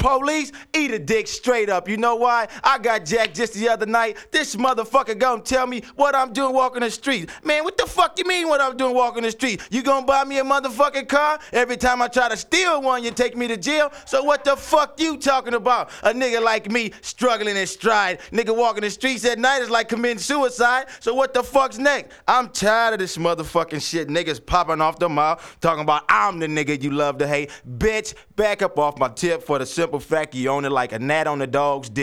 Police, eat a dick straight up. You know why? I got jacked just the other night. This motherfucker gonna tell me what I'm doing walking the street. Man, what the fuck you mean what I'm doing walking the street? You gonna buy me a motherfucking car? Every time I try to steal one, you take me to jail? So what the fuck you talking about? A nigga like me struggling in stride. Nigga walking the streets at night is like committing suicide. So what the fuck's next? I'm tired of this motherfucking shit. Niggas popping off the mouth, talking about I'm the nigga you love to hate. Bitch, back up off my tip for the simple fact you own it like a gnat on the dog's dick.